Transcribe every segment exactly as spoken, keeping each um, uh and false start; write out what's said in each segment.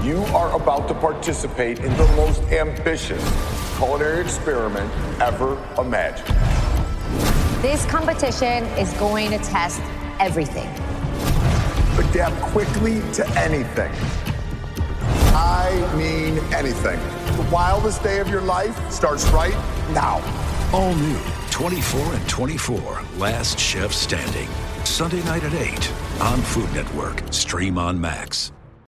You are about to participate in the most ambitious culinary experiment ever imagined. This competition is going to test everything. Adapt quickly to anything. I mean anything. The wildest day of your life starts right now. All new, twenty-four and twenty-four, Last Chef Standing. Sunday night at eight on Food Network. Stream on Max.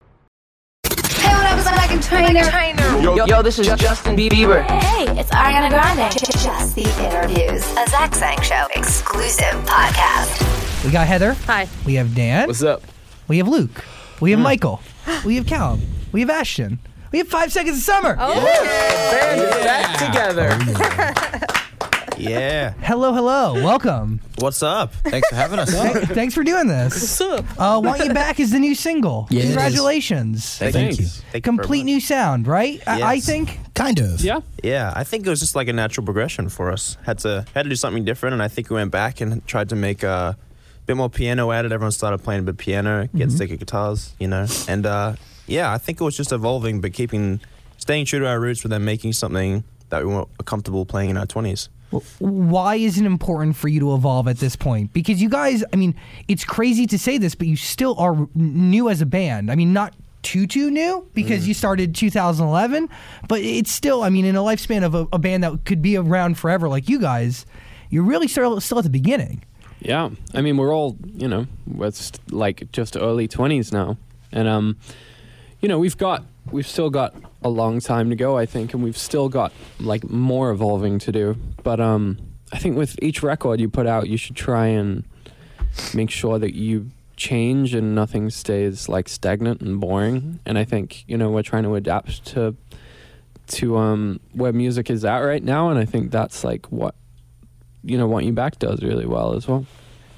Hey, what up, it's Megan Trainor. Yo, yo, this is Justin Bieber. Hey, it's Ariana Grande. Just the Interviews, a Zach Sang Show exclusive podcast. We got Heather. Hi. We have Dan. What's up? We have Luke. We have mm. Michael. We have Callum. We have Ashton. We have Five Seconds of Summer. Oh, yeah. Band is back together. Oh, yeah. yeah. Hello, hello. Welcome. What's up? Thanks for having us. Th- thanks for doing this. What's up? Uh, Want You Back is the new single. Yeah, Congratulations. Thank Thank you. Thank Complete you new sound, right? Yes. I-, I think. Kind of. Yeah. Yeah. I think it was just like a natural progression for us. Had to had to do something different, and I think we went back and tried to make a bit more piano added. Everyone started playing a bit of piano, get Mm-hmm. sick of guitars, you know. And uh, yeah, I think it was just evolving, but keeping, staying true to our roots, but then making something that we were comfortable playing in our twenties. Why is it important for you to evolve at this point? Because you guys, I mean, it's crazy to say this, but you still are new as a band. I mean, not too, too new, because mm. you started two thousand eleven, but it's still, I mean, in a lifespan of a, a band that could be around forever like you guys, you're really still, still at the beginning. Yeah. I mean, we're all, you know, it's like just early twenties now. And, um, you know, we've got, we've still got a long time to go, I think, and we've still got like more evolving to do. But um, I think with each record you put out, you should try and make sure that you change and nothing stays like stagnant and boring. And I think, you know, we're trying to adapt to to um, where music is at right now, and I think that's like what, you know, Want You Back does really well as well.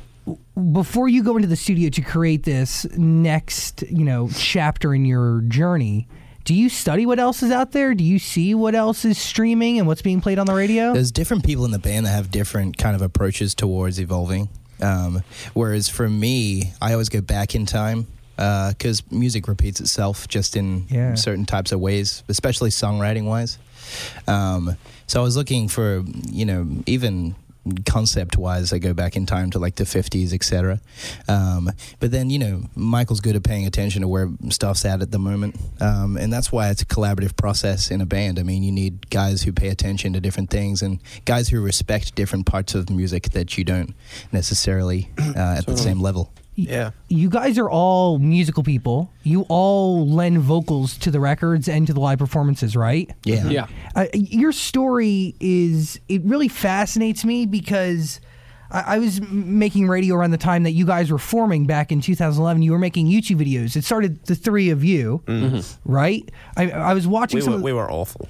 Before you go into the studio to create this next, you know, chapter in your journey, do you study what else is out there? Do you see what else is streaming and what's being played on the radio? There's different people in the band that have different kind of approaches towards evolving. Um, whereas for me, I always go back in time because uh, music repeats itself just in yeah. certain types of ways, especially songwriting-wise. Um, so I was looking for, you know, even concept-wise, I go back in time to like the fifties, et cetera. Um, but then, you know, Michael's good at paying attention to where stuff's at at the moment. Um, and that's why it's a collaborative process in a band. I mean, you need guys who pay attention to different things and guys who respect different parts of music that you don't necessarily uh, at the same level. Yeah. You guys are all musical people. You all lend vocals to the records and to the live performances, right? Yeah. Yeah. Uh, your story is, it really fascinates me because I, I was making radio around the time that you guys were forming back in two thousand eleven. You were making YouTube videos. It started the three of you, mm-hmm. right? I, I was watching we some were, of the, we were awful.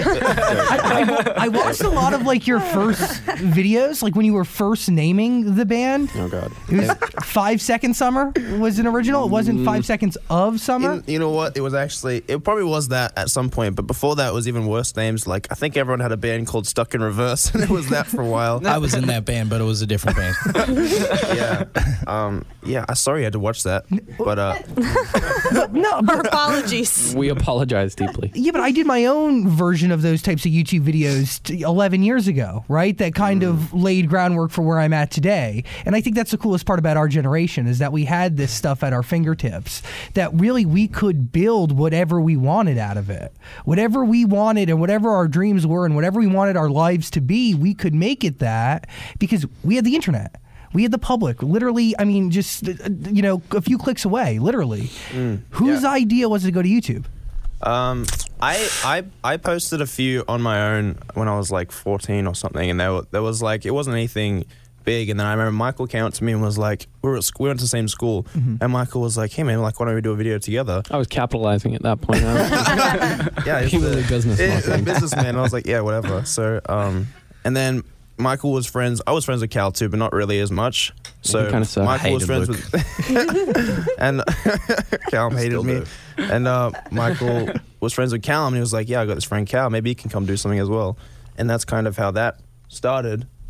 I, I, I watched a lot of like your first videos, like when you were first naming the band. Oh God! It was Five Seconds Summer was an original. It wasn't Five Seconds of Summer. You, you know what? It was actually. It probably was that at some point, but before that, it was even worse names. Like I think everyone had a band called Stuck in Reverse, and it was that for a while. I was in that band, but it was a different band. yeah, um, yeah. I sorry you had to watch that, but uh, no, but, Our apologies. We apologize deeply. Yeah, but I did my own version of those types of YouTube videos t- eleven years ago, right? That kind mm. of laid groundwork for where I'm at today. And I think that's the coolest part about our generation is that we had this stuff at our fingertips, that really we could build whatever we wanted out of it. Whatever we wanted and whatever our dreams were and whatever we wanted our lives to be, we could make it that because we had the internet. We had the public, literally, I mean, just, you know, a few clicks away, literally. Mm, Whose yeah. idea was it to go to YouTube? Um, I, I I posted a few on my own when I was like fourteen or something, and there, were, there was like, it wasn't anything big, and then I remember Michael came up to me and was like, we, were at, we went to the same school, mm-hmm. and Michael was like, hey man, like, why don't we do a video together? I was capitalizing at that point. yeah, he was a business it, businessman. I was like, yeah, whatever. So, um, and then Michael was friends, I was friends with Cal too, but not really as much. So kind of Michael was friends Luke. with, and Cal hated me. Do. And uh, Michael was friends with Callum, and he was like, yeah, I got this friend Cal, maybe he can come do something as well. And that's kind of how that started.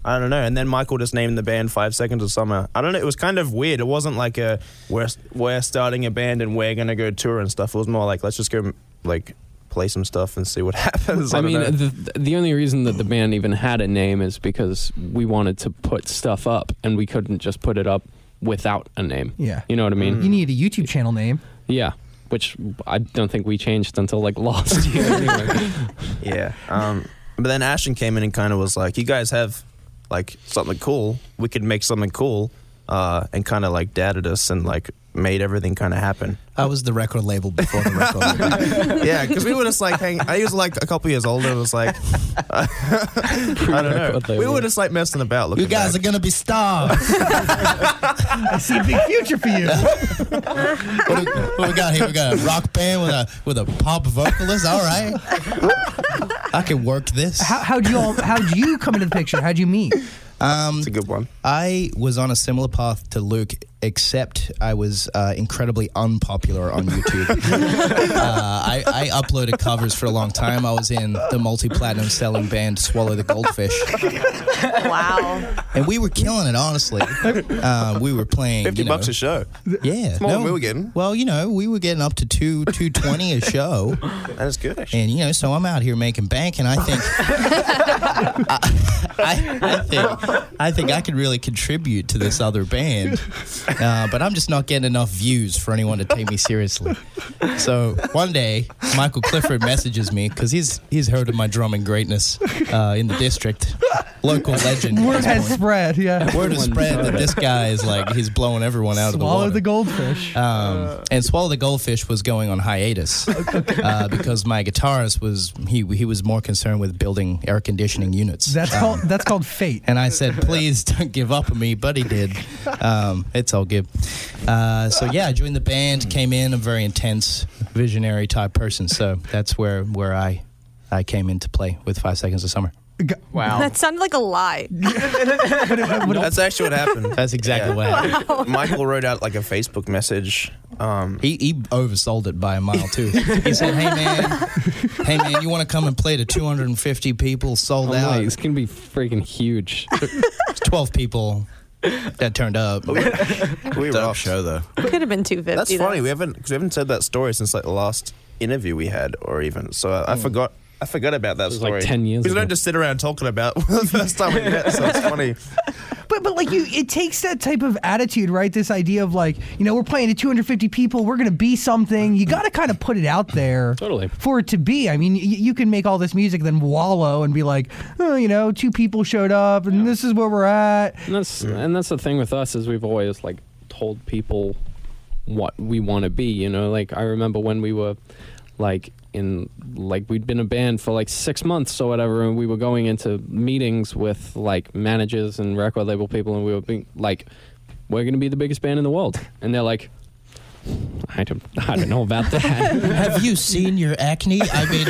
I don't know. And then Michael just named the band Five Seconds of Summer. I don't know. It was kind of weird. It wasn't like a we're we're starting a band and we're gonna go tour and stuff. It was more like let's just go like play some stuff and see what happens. I, I mean, know. the, the only reason that the band even had a name is because we wanted to put stuff up, and we couldn't just put it up without a name. Yeah. You know what I mean? You need a YouTube channel name. Yeah. Which I don't think we changed until like last year. Anyway. Yeah. Um, but then Ashton came in and kind of was like, you guys have like something cool. We could make something cool. Uh, and kind of like dadded us and like made everything kind of happen. I was the record label before the record label. Yeah, because we were just like hang. I was like a couple years older. It was like I don't know. We were just like messing about. You guys back. are gonna be stars. I see a big future for you. what, do, what we got here? We got a rock band with a with a pop vocalist. All right, I can work this. How how'd you all? How'd you come into the picture? How'd you meet? Um, It's a good one. I was on a similar path to Luke, except I was uh, incredibly unpopular on YouTube. uh, I, I uploaded covers for a long time. I was in the multi-platinum selling band Swallow the Goldfish. Wow. And we were killing it, honestly. Uh, we were playing Fifty you know, bucks a show. Yeah, It's more than we were getting. Well, you know, we were getting up to two two twenty a show. That's good, actually. And you know, so I'm out here making bank, and I think, I, I, I think, I think I could really contribute to this other band, uh, but I'm just not getting enough views for anyone to take me seriously. So one day, Michael Clifford messages me because he's he's heard of my drumming greatness uh, in the district, local legend. Word has spread. Yeah. Word has spread that this guy is like he's blowing everyone out of the Swallow water. the goldfish. Um, and Swallow the Goldfish was going on hiatus uh, because my guitarist was he he was more concerned with building air conditioning units. That's Um, called that's called fate. And I said, please don't give up on me, but he did. Um, it's all good. Uh, so yeah, I joined the band, came in, a very intense, visionary type person. So that's where where I I came into play with Five Seconds of Summer. Wow. That sounded like a lie. That's actually what happened. That's exactly what happened. Michael wrote out like a Facebook message. Um, He, he oversold it by a mile too. He said, "Hey man, hey man, you want to come and play to two hundred fifty people sold Oh out? my, it's gonna be freaking huge. It's twelve people that turned up. we were Dope off. show though. Could have been two fifty. That's funny. We haven't because we haven't said that story since like the last interview we had, or even so. I, I forgot. I forgot about that was story. like ten years We ago. don't just sit around talking about the first time we met. So it's funny. But but like you, it takes that type of attitude, right? This idea of like, you know, we're playing to two hundred fifty people, we're going to be something. You got to kind of put it out there, Totally. for it to be. I mean, y- you can make all this music, then wallow and be like, oh, you know, two people showed up, and this is where we're at. And that's and that's the thing with us is we've always like told people what we want to be. You know, like I remember when we were like in like we'd been a band for like six months or whatever, and we were going into meetings with like managers and record label people, and we were being like, we're going to be the biggest band in the world, and they're like, I don't, I don't know about that. Have you seen your acne? I mean,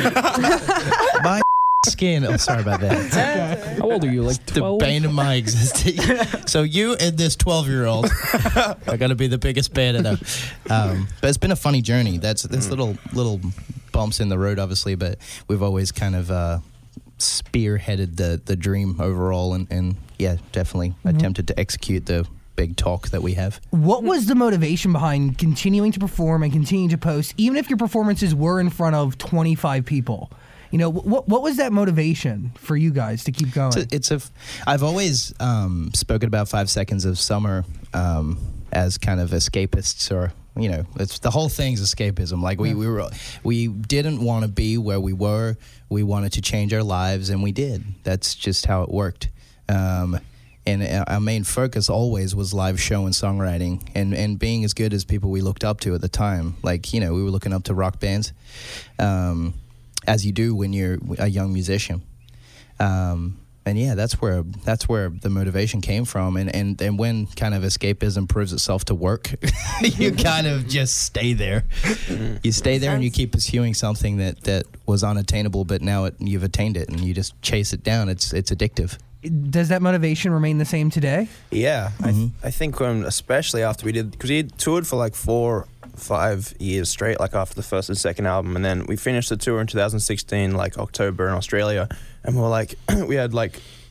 my skin. Oh, sorry about that. How old are you? Like The twelve? bane of my existence. So you and this twelve-year-old are going to be the biggest band in the. Um, but it's been a funny journey. That's there's little little bumps in the road, obviously, but we've always kind of uh, spearheaded the the dream overall, and, and yeah, definitely attempted to execute the big talk that we have. What was the motivation behind continuing to perform and continuing to post, even if your performances were in front of twenty-five people? You know, what what was that motivation for you guys to keep going? It's a, it's a f- I've always um, spoken about Five Seconds of Summer um, as kind of escapists, or you know, it's the whole thing's escapism. Like we, we were, we didn't want to be where we were. We wanted to change our lives, and we did. That's just how it worked. Um, and our main focus always was live show and songwriting, and, and being as good as people we looked up to at the time. Like, you know, we were looking up to rock bands, um, as you do when you're a young musician. Um, and yeah, that's where that's where the motivation came from. And, and, and when kind of escapism proves itself to work, you kind of just stay there. You stay there and you keep pursuing something that, that was unattainable, but now it, you've attained it, and you just chase it down. It's it's addictive. Does that motivation remain the same today? Yeah, I, th- I think um, especially after we did, because we had toured for like four, five years straight, like after the first and second album, and then we finished the tour in two thousand sixteen, like October in Australia, and we were like, we had like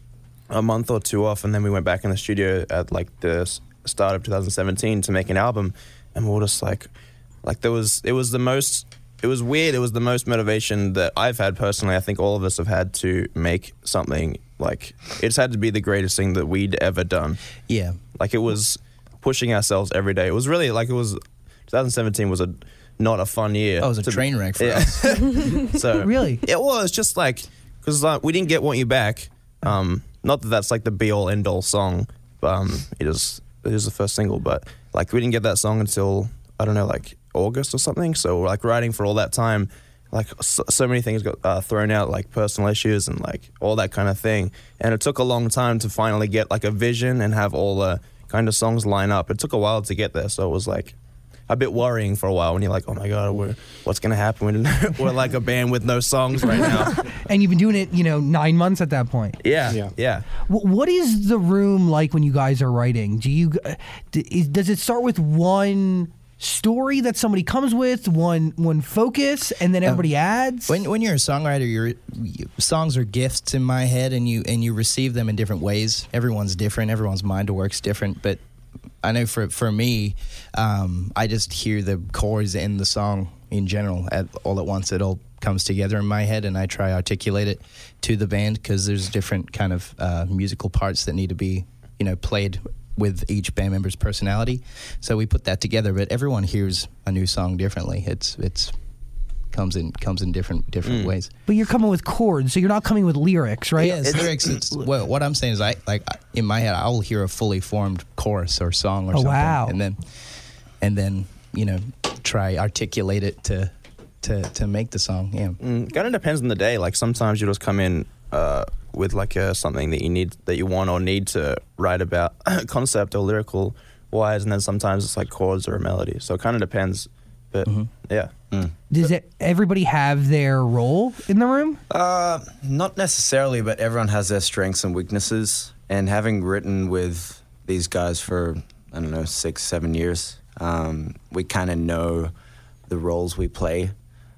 a month or two off, and then we went back in the studio at like the s- start of two thousand seventeen to make an album, and we were just like, like there was, it was the most, it was weird. It was the most motivation that I've had personally. I think all of us have had to make something. Like it's had to be the greatest thing that we'd ever done. Yeah, like it was pushing ourselves every day. It was really like it was. twenty seventeen was a not a fun year. Oh, it was a to, train wreck for yeah. us. So really, it was just like because like, we didn't get Want You Back. Um, not that that's like the be all end all song. But, um, it is it is the first single, but like we didn't get that song until I don't know, like August or something. So we're like writing for all that time. Like so, so many things got uh, thrown out, like personal issues and like all that kind of thing. And it took a long time to finally get like a vision and have all the kind of songs line up. It took a while to get there, so it was like a bit worrying for a while when you're like, oh my god, we're, what's gonna happen? We're, we're like a band with no songs right now. And you've been doing it, you know, nine months at that point. Yeah, yeah. yeah. W- What is the room like when you guys are writing? Do you uh, d- is, does it start with one story that somebody comes with, one one focus, and then everybody Um, adds? When when you're a songwriter, your you, songs are gifts in my head, and you and you receive them in different ways. Everyone's different. Everyone's mind works different. But I know for for me, um, I just hear the chords in the song in general at all at once. It all comes together in my head, and I try to articulate it to the band because there's different kind of uh, musical parts that need to be, you know, played with each band member's personality. So we put that together, but everyone hears a new song differently. It's it's comes in comes in different different Mm. ways. But you're coming with chords, so you're not coming with lyrics, right? Yeah, it's lyrics. It's, well, what I'm saying is, I like in my head, I'll hear a fully formed chorus or song or Oh, something, wow. and then and then you know try articulate it to to to make the song. Yeah, Mm, kind of depends on the day. Like sometimes you just come in uh, with like a, something that you need, that you want or need to write about, concept or lyrical wise, and then sometimes it's like chords or a melody. So it kind of depends. But yeah. Does it, everybody have their role in the room? Uh, not necessarily, but everyone has their strengths and weaknesses. And having written with these guys for, I don't know, six, seven years, um, we kind of know the roles we play.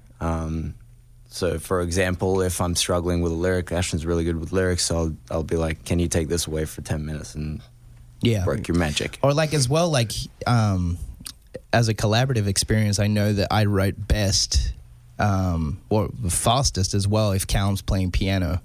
Um, so, for example, if I'm struggling with a lyric, Ashton's really good with lyrics, so I'll, I'll be like, can you take this away for ten minutes and yeah, work your magic? or like as well, like um, as a collaborative experience, I know that I write best um, or fastest as well if Callum's playing piano.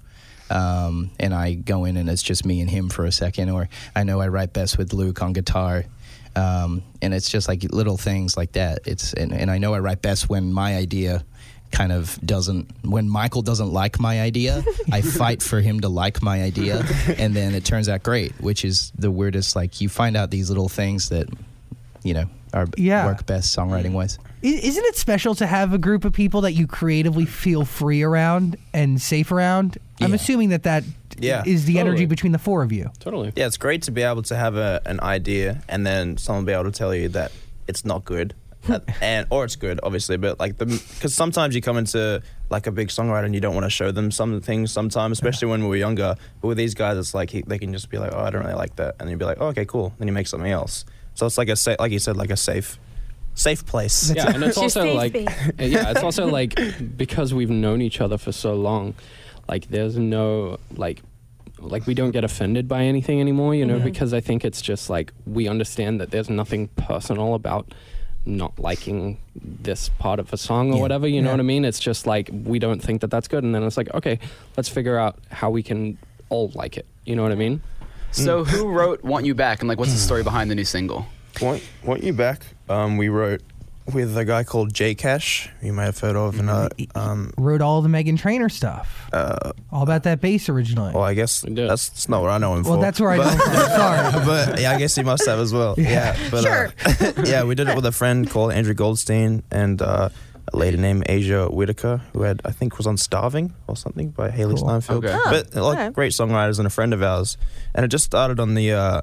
Um, and I go in and it's just me and him for a second, or I know I write best with Luke on guitar. Um, and it's just like little things like that. It's and, and I know I write best when my idea kind of doesn't, when Michael doesn't like my idea, I fight for him to like my idea, and then it turns out great, which is the weirdest. Like you find out these little things that, you know, are Yeah. work best songwriting wise. I- Isn't it special to have a group of people that you creatively feel free around and safe around? I'm Yeah. assuming that that Yeah. is the Totally. energy between the four of you. Totally. Yeah, it's great to be able to have a, an idea and then someone be able to tell you that it's not good, uh, and or it's good, obviously. But like the because sometimes you come into like a big songwriter and you don't want to show them some things sometimes, especially when we were younger. But with these guys, it's like he, they can just be like, oh, I don't really like that, and you'd be like, oh, okay, cool. Then you make something else. So it's like a sa- like you said, like a safe, safe place. Yeah, and it's Your also safe like, space. yeah, it's also like because we've known each other for so long, like there's no like, like we don't get offended by anything anymore, you know, because I think it's just like we understand that there's nothing personal about not liking this part of a song or Yeah. whatever, you know Yeah. what I mean? It's just like we don't think that that's good, and then it's like, okay, let's figure out how we can all like it. You know what I mean? So who wrote Want You Back, and like what's the story behind the new single? Want, Want You Back, um, we wrote with a guy called J Cash, you may have heard of, and uh, um, Wrote all the Meghan Trainor stuff. uh, All about that bass originally. well, I guess We did. that's, that's not what I know him for. Well, that's where I know him from. Sorry. But yeah, I guess he must have as well. Yeah, but Sure. uh, yeah, we did it with a friend called Andrew Goldstein and uh, a lady named Asia Whitaker, who had I think was on Starving or something by Haley Cool. Steinfeld. Okay. But like okay. great songwriters and a friend of ours, and it just started on the uh,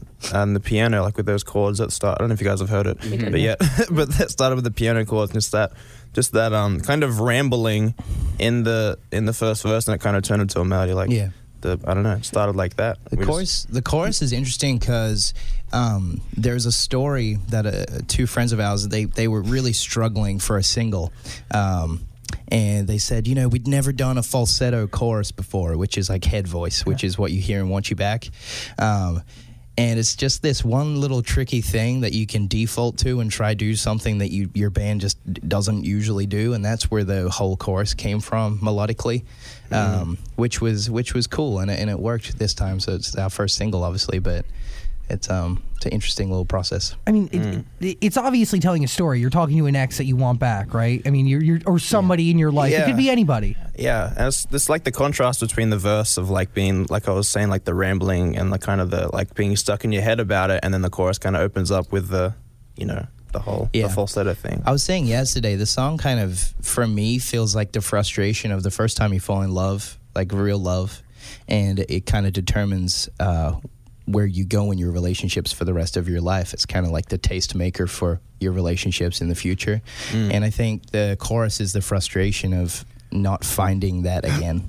on the piano, like with those chords at the start. I don't know if you guys have heard it, but yeah, but that started with the piano chords and just that, just that um kind of rambling in the in the first verse, and it kind of turned into a melody. Like Yeah. the I don't know, it started like that. The We just- chorus, the chorus is interesting because um, there's a story that uh, two friends of ours they they were really struggling for a single, um, and they said, you know, we'd never done a falsetto chorus before, which is like head voice, which is what you hear in Want You Back. Um, And it's just this one little tricky thing that you can default to and try to do something that you your band just d- doesn't usually do, and that's where the whole chorus came from melodically, um, which was which was cool, and it, and it worked this time. So it's our first single, obviously, but it's um it's an interesting little process. I mean, it, it, it's obviously telling a story. You're talking to an ex that you want back, right? I mean, you're, you're or somebody in your life. It Yeah. could be anybody. Yeah, and it's, it's like the contrast between the verse of like being, like I was saying, like the rambling and the kind of the like being stuck in your head about it, and then the chorus kind of opens up with the, you know, the whole Yeah. the falsetto thing. I was saying yesterday, the song kind of, for me, feels like the frustration of the first time you fall in love, like real love, and it kind of determines uh, where you go in your relationships for the rest of your life. It's kind of like the tastemaker for your relationships in the future. Mm. And I think the chorus is the frustration of not finding that again.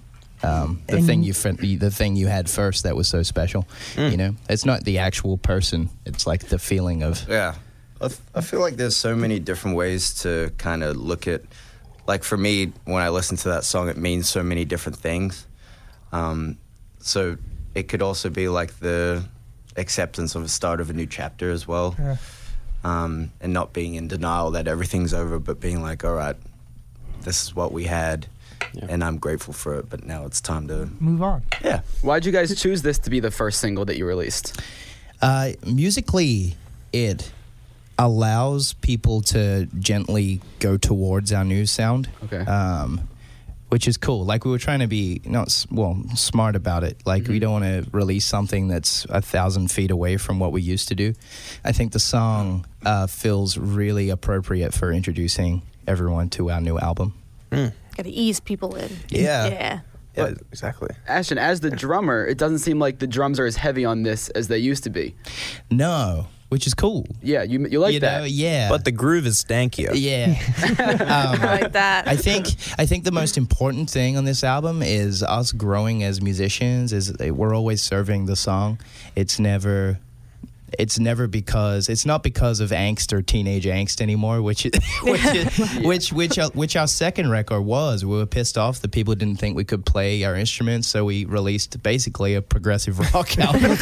Um, the And- thing you fin- the thing you had first that was so special. Mm. You know, it's not the actual person. It's like the feeling of Yeah. I, th- I feel like there's so many different ways to kind of look at, like for me, when I listen to that song, it means so many different things. Um, so it could also be like the acceptance of the start of a new chapter as well. Yeah. Um, and not being in denial that everything's over, but being like, all right, this is what we had, Yeah. and I'm grateful for it, but now it's time to Move on. Yeah. Why'd you guys choose this to be the first single that you released? Uh, musically, it allows people to gently go towards our new sound. Okay. Um, which is cool. Like, we were trying to be not s- well smart about it. Like, Mm-hmm. we don't want to release something that's a thousand feet away from what we used to do. I think the song uh, feels really appropriate for introducing everyone to our new album. Gotta ease people in. Yeah. Yeah. Yeah, exactly. Ashton, as the drummer, it doesn't seem like the drums are as heavy on this as they used to be. No, which is cool. Yeah, you you like you that? know, yeah. But the groove is stankier. Yeah. um, I like that. I think I think the most important thing on this album is us growing as musicians. Is that we're always serving the song. It's never, it's never because it's not because of angst or teenage angst anymore. Which, which, is, which, which, our, which our second record was. We were pissed off that people didn't think we could play our instruments, so we released basically a progressive rock album.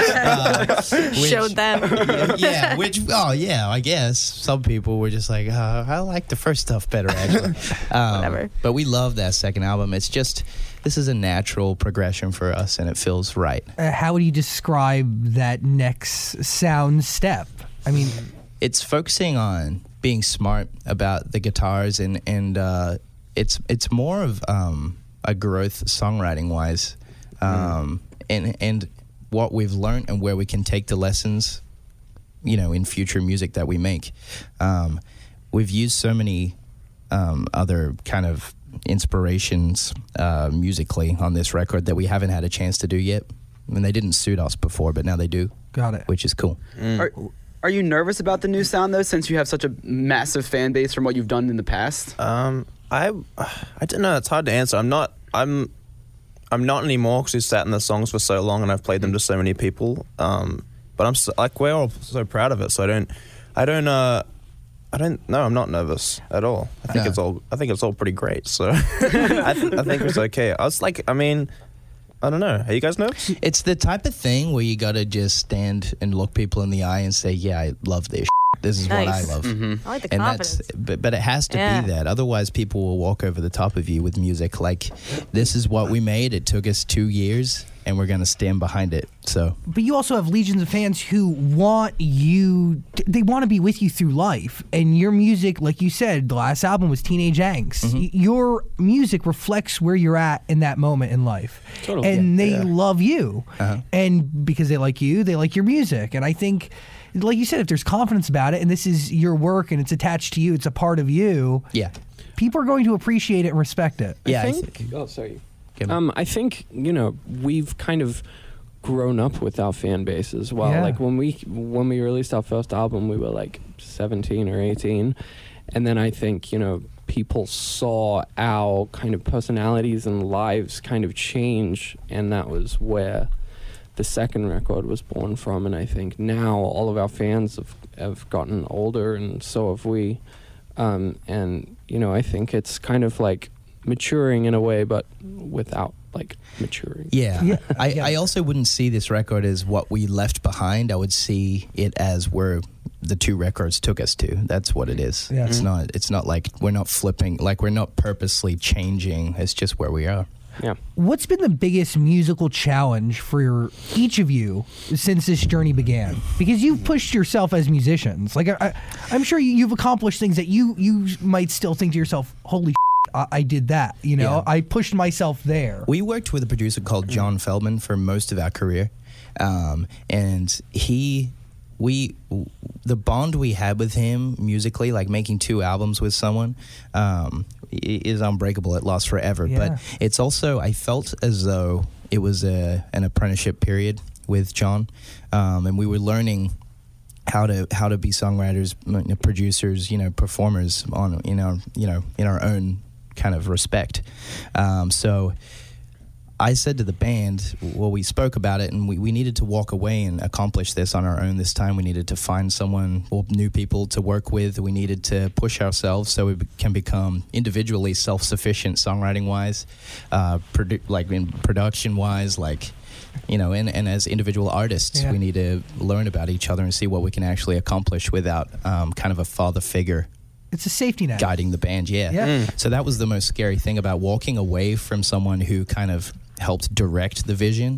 uh, which- Showed them. yeah, which, oh, yeah, I guess. Some people were just like, uh, I like the first stuff better, actually. Um, Whatever. But we love that second album. It's just, this is a natural progression for us, and it feels right. Uh, how would you describe that next sound step? I mean, It's focusing on being smart about the guitars, and, and uh, it's it's more of um, a growth songwriting-wise. Um, and, and what we've learned and where we can take the lessons, you know, in future music that we make. Um, we've used so many um, other kind of inspirations uh, musically on this record that we haven't had a chance to do yet. I mean, they didn't suit us before, but now they do. Got it. Which is cool. Are, are you nervous about the new sound though, since you have such a massive fan base from what you've done in the past? Um, I I don't know. It's hard to answer. I'm not. I'm. I'm not anymore because we've sat in the songs for so long and I've played them to so many people. Um, but I'm so, like we're all so proud of it. So I don't. I don't. Uh, I don't. No, I'm not nervous at all. I think No. it's all. I think it's all pretty great. So I, th- I think it's okay. I was like. I mean. I don't know. Are you guys nervous? It's the type of thing where you gotta just stand and look people in the eye and say, "Yeah, I love this. This is what I Nice. love." Mm-hmm. I like the And confidence. that's, but, but it has to Yeah. be that. Otherwise, people will walk over the top of you with music. Like, this is what we made. It took us two years, and we're gonna stand behind it. So, but you also have legions of fans who want you, they want to be with you through life. And your music, like you said, the last album was Teenage Angst. Mm-hmm. Y- Your music reflects where you're at in that moment in life. Totally. And they Yeah. love you. Uh-huh. And because they like you, they like your music. And I think, like you said, if there's confidence about it and this is your work and it's attached to you, it's a part of you, yeah, people are going to appreciate it and respect it. yeah. I I think. think- Oh, sorry. Okay. Um, I think you know we've kind of grown up with our fan base as well. Yeah. Like when we when we released our first album, we were like seventeen or eighteen, and then I think you know people saw our kind of personalities and lives kind of change, and that was where the second record was born from. And I think now all of our fans have have gotten older, and so have we. Um, and, you know, I think it's kind of like maturing in a way, but without like maturing. Yeah. Yeah. I, Yeah. I also wouldn't see this record as what we left behind. I would see it as where the two records took us to. That's what it is. Yeah. It's not it's not like we're not flipping, like we're not purposely changing. It's just where we are. Yeah. What's been the biggest musical challenge for your, each of you since this journey began? Because you've pushed yourself as musicians. Like I, I, I'm sure you, you've accomplished things that you you might still think to yourself, "Holy shit, I, I did that." You know, Yeah. I pushed myself there. We worked with a producer called John Feldman for most of our career, um, and he, we, the bond we had with him musically, like making two albums with someone, um, i- is unbreakable. It lasts forever. Yeah. But it's also, I felt as though it was a an apprenticeship period with John, um, and we were learning how to how to be songwriters, you know, producers, you know, performers on you know you know in our own kind of respect. Um, so I said to the band, well, we spoke about it, and we, we needed to walk away and accomplish this on our own this time. We needed to find someone or new people to work with. We needed to push ourselves so we be- can become individually self-sufficient songwriting-wise, uh, produ- like in production-wise, like, you know, and, and as individual artists, Yeah. we need to learn about each other and see what we can actually accomplish without um, kind of a father figure It's a safety net. guiding the band. Yeah. Yeah. So that was the most scary thing about walking away from someone who kind of helped direct the vision.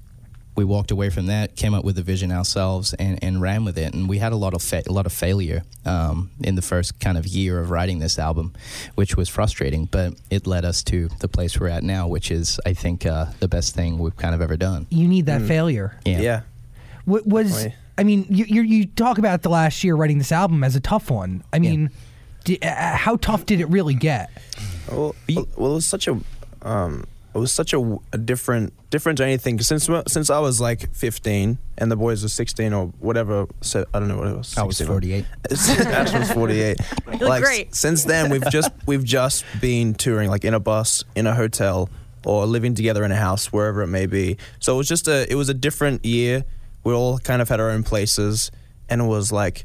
We walked away from that, came up with the vision ourselves, and, and ran with it. And we had a lot of fa- a lot of failure um, in the first kind of year of writing this album, which was frustrating. But it led us to the place we're at now, which is, I think, uh, the best thing we've kind of ever done. You need that failure. Yeah. Yeah. What was? Definitely. I mean, you, you you talk about the last year writing this album as a tough one. I mean, di- uh, how tough did it really get? Well, well, well, it was such a, um, it was such a, a different, different to anything. 'Cause since since I was like fifteen and the boys were sixteen or whatever, so I don't know what it was. I was sixteen or- forty-eight. Ash was forty-eight. look like great. s- since then, we've just we've just been touring, like in a bus, in a hotel, or living together in a house, wherever it may be. So it was just a, it was a different year. We all kind of had our own places, and it was like,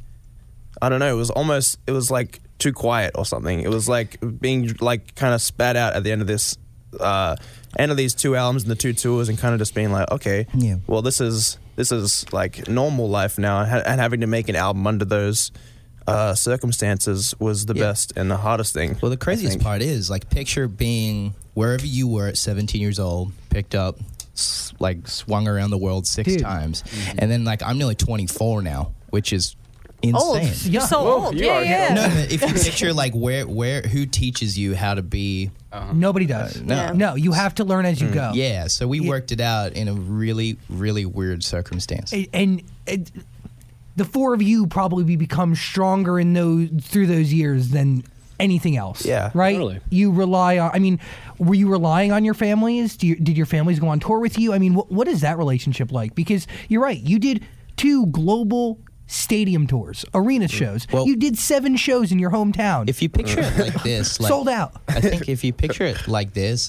I don't know, it was almost, it was like too quiet or something. It was like being like kind of spat out at the end of this, uh, end of these two albums and the two tours, and kind of just being like, okay, Yeah. well, this is this is like normal life now, and, ha- and having to make an album under those uh, circumstances was the Yeah. best and the hardest thing. Well, the I craziest think. part is, like, picture being wherever you were at seventeen years old, picked up, s- like, swung around the world six Dude. times. And then, like, I'm nearly twenty-four now, which is Old. insane. You're so Whoa, old. you Yeah, are yeah. No, but if you picture, like, where, where, who teaches you how to be, Nobody does. no. Yeah. No, you have to learn as you go. yeah, so we Yeah. worked it out in a really, really weird circumstance. And, and it, the four of you probably become stronger in those through those years than anything else. Yeah. Right. Totally. You rely on. I mean, were you relying on your families? Do you, did your families go on tour with you? I mean, what, what is that relationship like? Because you're right. You did two global stadium tours, arena shows. Well- you did seven shows in your hometown. If you picture it like this, like, Sold out. I think if you picture it like this,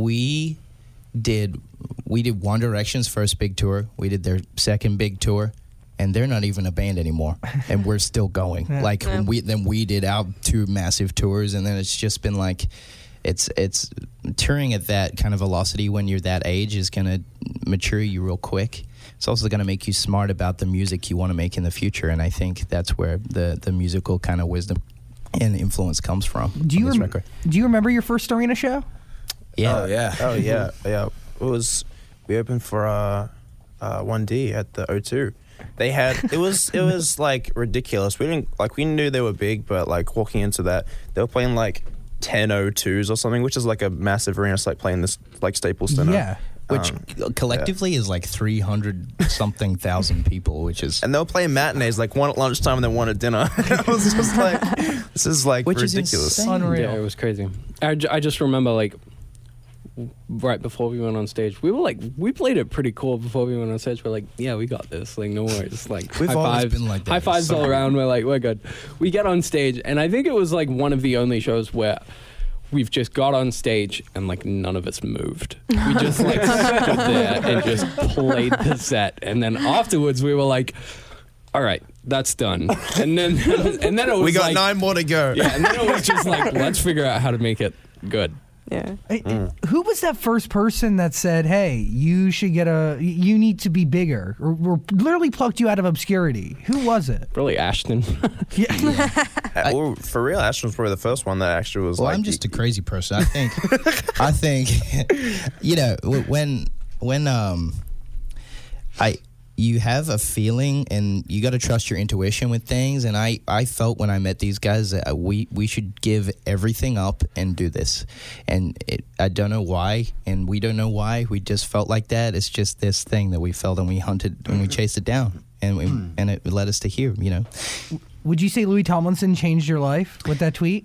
we did we did One Direction's first big tour. We did their second big tour, and they're not even a band anymore, and we're still going. Like Yeah. we then we did our two massive tours, and then it's just been like. It's it's touring at that kind of velocity when you're that age is going to mature you real quick. It's also going to make you smart about the music you want to make in the future, and I think that's where the, the musical kind of wisdom and influence comes from. do you on this rem- record. do you remember your first arena show? Yeah. Oh, yeah. Oh yeah, yeah. It was. We opened for uh, uh, one D at the O two. They had it was it was like ridiculous. We didn't like we knew they were big, but like walking into that, they were playing like ten O twos or something, which is like a massive arena. It's like playing this like Staples Center. Yeah. Which Um, collectively is like three hundred something thousand people, which is And they were playing matinees, like one at lunchtime and then one at dinner. I was just like, this is like Which is ridiculous. insane. Unreal. Yeah, it was crazy. I, ju- I just remember, like, w- right before we went on stage, we were like, we played it pretty cool before we went on stage. We're like, yeah, we got this. Like, no worries. Like, We've high always fives, been like that. high fives So- all around. We're like, we're good. We get on stage, and I think it was like one of the only shows where we've just got on stage and like none of us moved. We just like stood there and just played the set. And then afterwards we were like, all right, that's done. And then and then it was We got like, nine more to go. Yeah, and then it was just like, let's figure out how to make it good. Yeah. Mm. Who was that first person that said, "Hey, you should get a, you need to be bigger," or, or literally plucked you out of obscurity? Who was it? Really, Ashton. yeah. Uh, well, for real, Ashton was probably the first one that actually was Well, like. I'm just a crazy person. I think, I think, you know, w- when when um, I you have a feeling and you got to trust your intuition with things. And I, I felt when I met these guys that we we should give everything up and do this. And it, I don't know why, and we don't know why. We just felt like that. It's just this thing that we felt, and we hunted and we chased it down, and we, and it led us to here. You know. Would you say Louis Tomlinson changed your life with that tweet?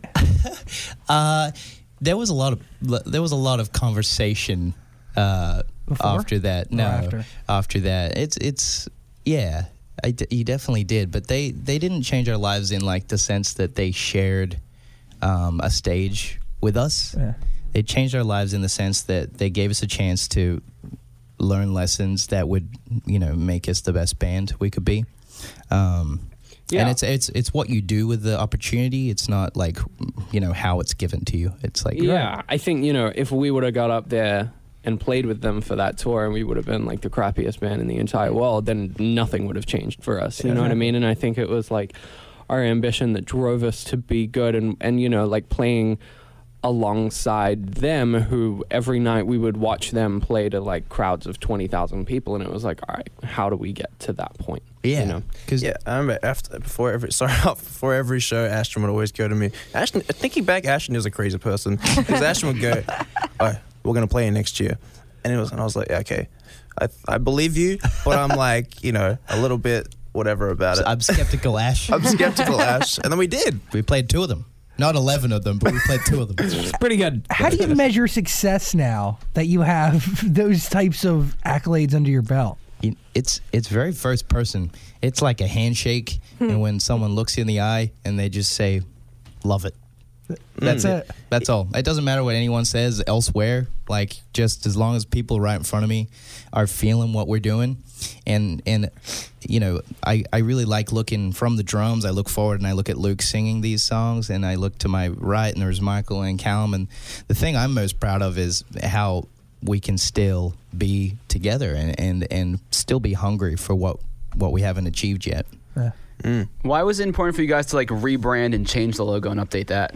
uh, there was a lot of there was a lot of conversation uh, after that. No, after? after that, it's it's yeah, I d- you definitely did. But they they didn't change our lives in like the sense that they shared um, a stage with us. Yeah. They changed our lives in the sense that they gave us a chance to learn lessons that would, you know, make us the best band we could be. Um, Yeah. And it's it's it's what you do with the opportunity. It's not like, you know, how it's given to you. It's like Yeah, I think, you know, if we would have got up there and played with them for that tour and we would have been like the crappiest band in the entire world, then nothing would have changed for us. You know what I mean? And I think it was like our ambition that drove us to be good and, and you know, like playing alongside them, who every night we would watch them play to like crowds of twenty thousand people, and it was like, all right, how do we get to that point? Yeah, you know? Yeah, I remember after before every sorry before every show, Ashton would always go to me. Ashton, thinking back, Ashton is a crazy person because Ashton would go, "Oh, we're gonna play next year," and it was, and I was like, yeah, "Okay, I I believe you," but I'm like, you know, a little bit whatever about it. I'm skeptical, Ash. I'm skeptical, Ash, and then we did. We played two of them. Not eleven of them, but we played two of them. It's pretty good. How do you measure success now that you have those types of accolades under your belt? It's it's very first person. It's like a handshake, and when someone looks you in the eye and they just say, "Love it." That's Mm. it. That's all. It doesn't matter what anyone says elsewhere. Like, just as long as people right in front of me are feeling what we're doing, and and you know, I, I really like looking from the drums. I look forward and I look at Luke singing these songs, and I look to my right and there's Michael and Callum. And the thing I'm most proud of is how we can still be together and, and, and still be hungry for what what we haven't achieved yet. Yeah. Mm. Why was it important for you guys to like rebrand and change the logo and update that?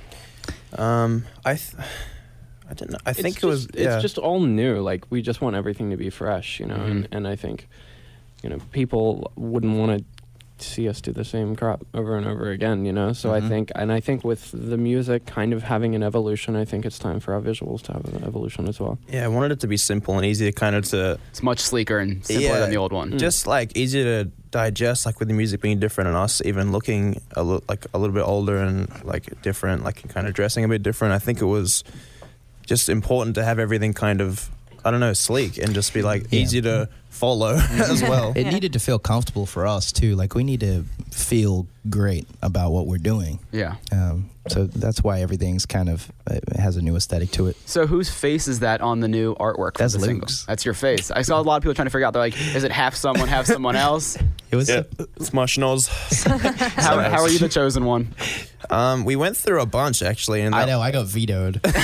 Um, I, th- I don't know. I It's think just, it was. Yeah. It's just all new. Like, we just want everything to be fresh, you know. Mhm. And, and I think, you know, people wouldn't want to see us do the same crap over and over again, you know. So Mhm. I think, and I think with the music kind of having an evolution, I think it's time for our visuals to have an evolution as well. Yeah, I wanted it to be simple and easy to kind of to. It's much sleeker and simpler than the old one. Just like easy to digest, like with the music being different and us even looking a little like a little bit older and like different, like kind of dressing a bit different. I think it was just important to have everything kind of, I don't know, sleek and just be like Yeah. easy to follow as well. It needed to feel comfortable for us too. Like, we need to feel great about what we're doing. Yeah. Um, so that's why everything's kind of uh, has a new aesthetic to it. So whose face is that on the new artwork? for That's the single? Luke's. That's your face. I saw a lot of people trying to figure out. They're like, is it half someone, half someone else? It was. Yeah, it's my schnoz. How, how are you the chosen one? Um, we went through a bunch actually, and I that- know, I got vetoed. for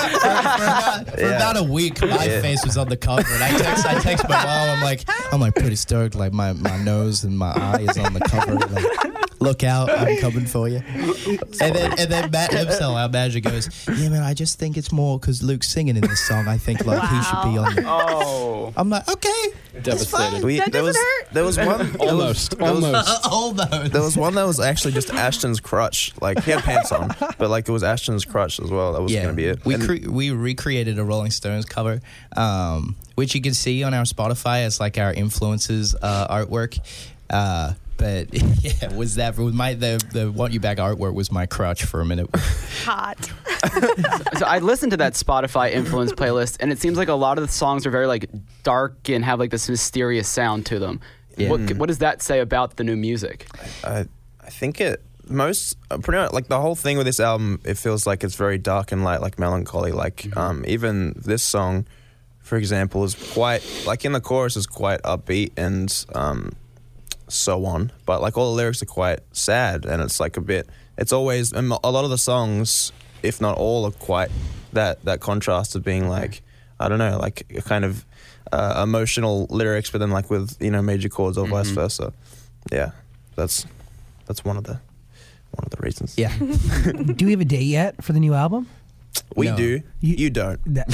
about, for Yeah. about a week, my Yeah. face was on the cover, and I text, I text my mom. I'm like, I'm like pretty stoked. Like my, my nose and my eye is on the cover. Like, look out, I'm coming for you. And then and then Matt Himsel, our manager, goes, yeah, man, I just think it's more because Luke's singing in this song. I think like he should be on. The-. Oh. I'm like, okay, that's fine. We, there was there was one there was- Almost, there was- almost. Almost. There was one that was actually just Ashton's crutch. Like, he had pants on, but like it was Ashton's crutch as well. That was gonna be it. We And- cre- we recreated a Rolling Stones cover, um, which you can see on our Spotify as like our influences uh, artwork. Uh, but yeah, was that was my the the Want You Back artwork was my crutch for a minute. Hot. So I listened to that Spotify influence playlist, and it seems like a lot of the songs are very like dark and have like this mysterious sound to them. Yeah. What, what does that say about the new music? I I think it most uh, pretty much like the whole thing with this album. It feels like it's very dark and light, like melancholy. Like Mm-hmm. um, even this song, for example, is quite like in the chorus is quite upbeat and um, so on, but like all the lyrics are quite sad, and it's like a bit. It's always and a lot of the songs, if not all, are quite that that contrast of being like I don't know, like a kind of uh, emotional lyrics, but then like with you know major chords or mm-hmm. vice versa. Yeah, that's that's one of the one of the reasons. Yeah. Do we have a date yet for the new album? We No. do. You, you don't. That,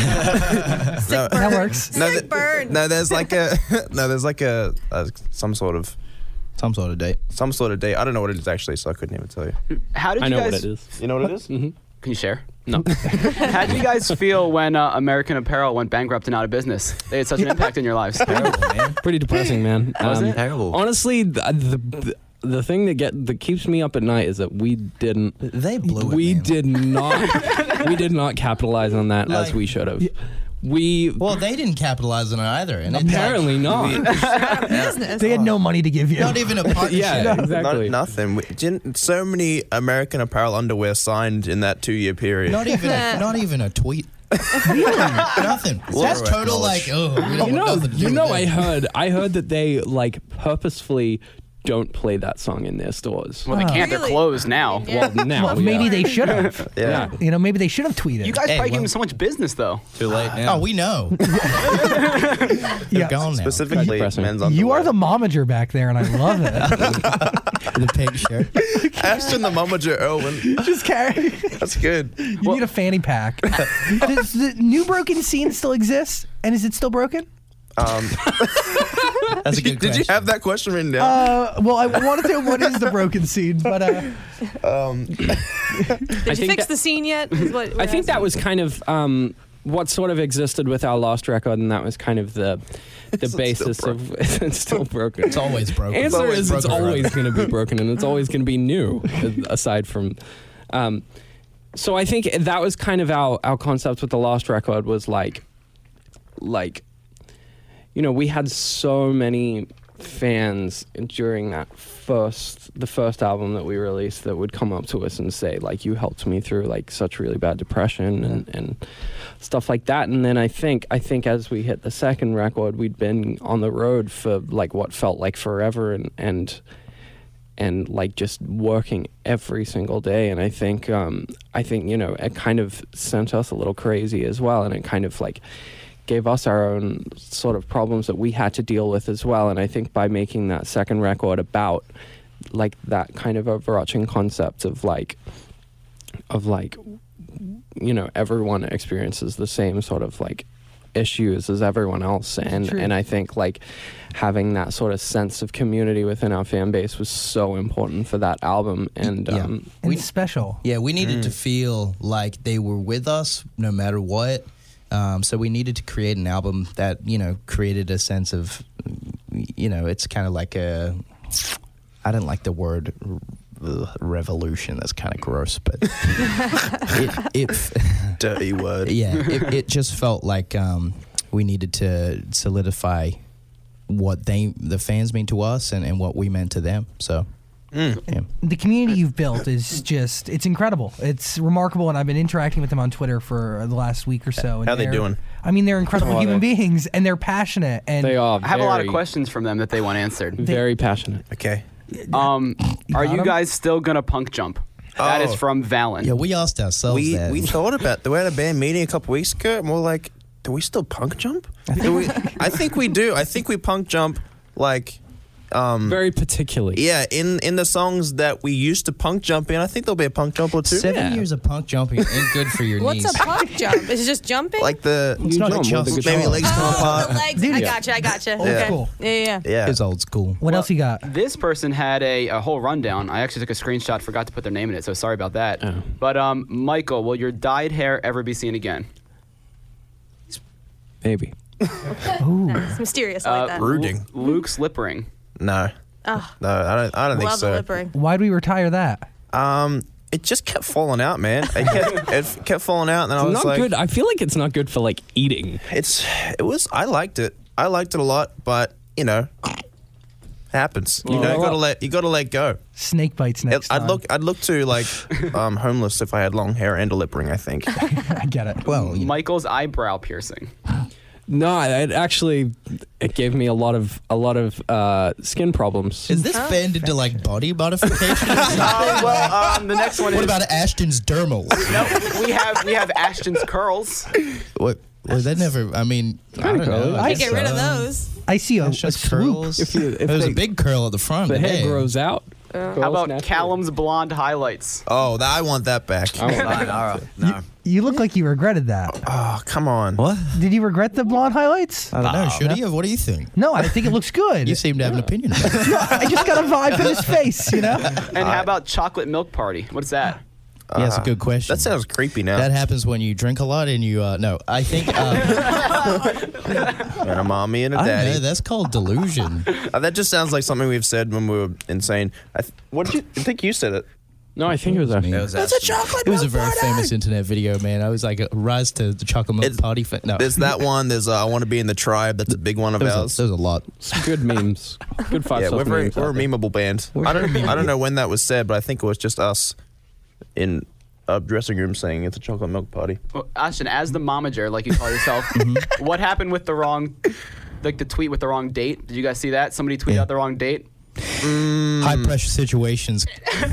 no, that works. No, th- no, there's like a no, there's like a, a some sort of some sort of date. Some sort of date. I don't know what it is actually, so I couldn't even tell you. How did I you know guys? what it is. You know what it is? Mm-hmm. Can you share? No. How did you guys feel when uh, American Apparel went bankrupt and out of business? They had such an impact in your lives. Pretty depressing, man. Was it? Terrible. Honestly, the, the the thing that get that keeps me up at night is that we didn't. They blew it. We man. did not. we did not capitalize on that Like- as we should have. We Well, they didn't capitalize on it either. And it's apparently like, not. They had no money to give you. Not even a partnership. Yeah, exactly. Not, nothing. We didn't, so many American Apparel underwear signed in that two-year period. Not even a, not even a tweet. Nothing. That's Zero total like, oh, we don't You know, want nothing to you do know. with I it. heard. I heard that they like purposefully don't play that song in their stores. Well, they can't. They're closed now. Well, now Well, maybe yeah. they should have. Yeah. You know, maybe they should have tweeted. You guys Hey, probably gave well- them so much business, though. Too late Oh, now. we know. Yeah. They're gone now. Specifically, Depressing. men's underwear. You are the momager back there, and I love it. The pink shirt. Ashton the Momager Irwin. Just carry. That's good. You need a fanny pack. Does the new broken scene still exist? And is it still broken? Um, That's a good did you question. have that question written down? Uh, well, I wanted to know what is the broken scene, but uh, um, Did I you think fix that- the scene yet? Is what we're I think that asking. was kind of um, what sort of existed with our last record, and that was kind of the the It's basis still of it's still broken. It's always broken. Answer always is it's broken, always right? going to be broken, and it's always going to be new. Aside from, um, so I think that was kind of our our concept with the last record was like, like, you know, we had so many fans during that first the first album that we released that would come up to us and say like, you helped me through like such really bad depression and and stuff like that. And then I think I think as we hit the second record, we'd been on the road for like what felt like forever, and and and like just working every single day. And I think um I think you know it kind of sent us a little crazy as well, and it kind of like gave us our own sort of problems that we had to deal with as well. And I think by making that second record about like that kind of overarching concept of like of like you know everyone experiences the same sort of like issues as everyone else, and True. and I think like having that sort of sense of community within our fan base was so important for that album. And Yeah. um we special. Yeah, we needed to feel like they were with us no matter what. Um, so we needed to create an album that, you know, created a sense of, you know, it's kind of like a, I don't like the word uh, revolution. That's kind of gross, but it, it dirty word. Yeah, it, it just felt like um, we needed to solidify what they, the fans mean to us, and, and what we meant to them. So. Yeah. The community you've built is just, it's incredible. It's remarkable, and I've been interacting with them on Twitter for the last week or so. and How they they're- doing? I mean, they're incredible How are human they? beings, and they're passionate. And they are I have a lot of very- questions from them that they want answered. very passionate. Okay. Um, You are got you 'em? guys still gonna punk jump? That is Oh. from Valen. Yeah, we asked ourselves We that. we thought about. We had a band meeting a couple weeks ago, and we're like, do we still punk jump? Do we, I think we do. I think we punk jump like. Um, Very particularly. yeah, in, in the songs that we used to punk jump in, I think there'll be a punk jump or two. Seven Yeah. years of punk jumping ain't good for your What's knees. a punk jump? Is it just jumping? Like the It's not jump a with the just, guitar. maybe legs come oh, apart. the legs. Dude. I gotcha. I gotcha. Old okay. school. Yeah, yeah, yeah. Yeah. It's old school. what else you got? This person had a, a whole rundown. I actually took a screenshot, forgot to put their name in it, so sorry about that. Oh. But um, Michael, will your dyed hair ever be seen again? Maybe. It's mysterious. I like that. Brooding. Lu- Luke's lip ring. No. Oh, No, I don't. I don't think love so. the lip ring. Why'd we retire that? Um, it just kept falling out, man. It kept, it kept falling out, and then I It's was not like, good. I feel like it's not good for like eating. it's. It was. I liked it. I liked it a lot, but you know, happens. You Well, know, you well, gotta let you gotta let go. Snake bites next I'd time. look. I'd look to like um, homeless if I had long hair and a lip ring. I think. I get it. Well, you know, Michael's eyebrow piercing. No, it actually it gave me a lot of a lot of uh, skin problems. Is this banned into like body modification? Uh, well, um, the next one What is. about Ashton's dermal? No, we have we have Ashton's curls. What? Well, that never. I mean, I don't know. I guess get rid of so. those. I see a, a Ashton's swoop. curls. If you- if There's they- a big curl at the front. The but hair hey. grows out. How about Callum's blonde highlights? Oh, that, I want that back. I want Fine, all right. No. You look like you regretted that. Oh, come on. What? Did you regret the blonde highlights? I don't know. Should he have? What do you think? No, I think it looks good. You seem to have an opinion about it. I just got a vibe from his face, you know? And how about chocolate milk party? What's that? Yeah, that's a good question. That sounds creepy now. That happens when you drink a lot and you. Uh, no, I think. Um, and a mommy and a I don't daddy. know, that's called delusion. Uh, that just sounds like something we've said when we were insane. I th- what did you I think you said it? No, I think it was a. Me. It was That's a Ashton. chocolate It was a milk very party! famous internet video, man. I was like, a rise to the chocolate milk It's- party. Fa- no, There's that one. There's uh, I want to be in the tribe. That's a big one of there's ours. a, there's a lot. Some good memes. Good five yeah, sauce we're very, memes. we're a out there. memeable band. I don't I don't know when that was said, but I think it was just us in a dressing room saying it's a chocolate milk party. Well, Ashton, as the momager, like you call yourself, what happened with the wrong, like the tweet with the wrong date? Did you guys see that? Somebody tweeted Yeah. out the wrong date. High pressure situations,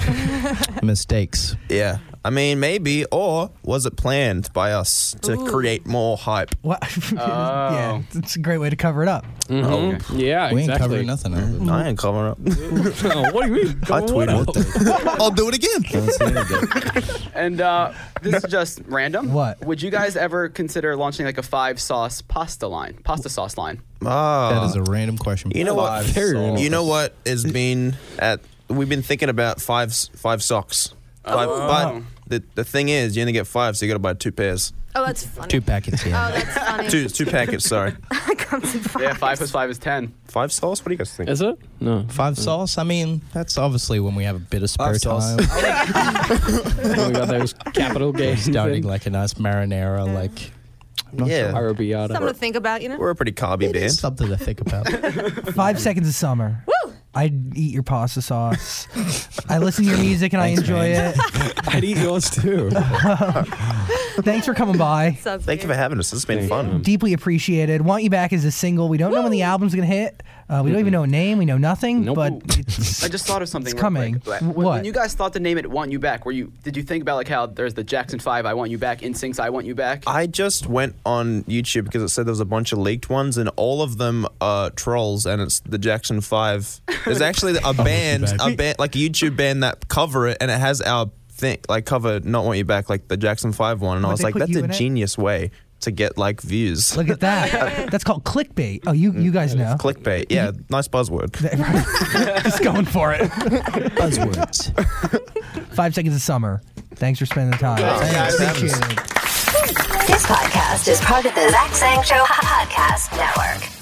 mistakes. Yeah. I mean, maybe, or was it planned by us to Ooh. create more hype? What? Yeah, it's a great way to cover it up. Mhm. Yeah, We ain't exactly. covering nothing out of it. I ain't covering up. Oh, what do you mean? I tweeted it. I'll do it again. Don't say anything. And uh, this is just random. What? Would you guys ever consider launching like a five sauce pasta line, pasta sauce line? Ah. That is a random question. You know what? Very random. You know what has been at? We've been thinking about five s- five socks. Five, Oh. But the the thing is, you only get five, so you got to buy two pairs. Oh, that's funny. Two packets, yeah. Oh, that's funny. Two two packets. Sorry. Comes in five. Yeah, five plus five is ten. Five sauce. What do you guys think? Is it? No. Five sauce. I mean, that's obviously when we have a bit of spare Five sauce. time. Oh, we got those capital games. Starting like a nice marinara, like Yeah. Arabiata. Something to think about, you know? We're a pretty carby band. something to think about. Five seconds of summer. Woo! I'd eat your pasta sauce. I listen to your music and Thanks, I enjoy man. it. I'd eat yours too. Thanks for coming by. Sounds Thank you weird. for having us. This has been fun. Deeply appreciated. Want You Back as a single. We don't know when the album's going to hit. Uh, we don't even know a name. We know nothing. Nope. But it's, I just thought of something. It's real coming. quick. W- When, what? when you guys thought to name it "Want You Back," were you? Did you think about like how there's the Jackson Five, "I Want You Back," InSync's "I Want You Back"? I just went on YouTube because it said there was a bunch of leaked ones, and all of them are trolls, and it's the Jackson Five. There's actually a band, a band like a YouTube band that cover it, and it has our thing like cover "Not Want You Back" like the Jackson Five one, and I Would was they like, put that's you a in it? genius way to get like views. look at that. That's called clickbait. Oh, you you guys know. Clickbait, yeah, nice buzzword. Just going for it. Buzzwords. Five seconds of summer. Thanks for spending the time. guys. Appreciate it. This podcast is part of the Zach Sang Show Podcast Network.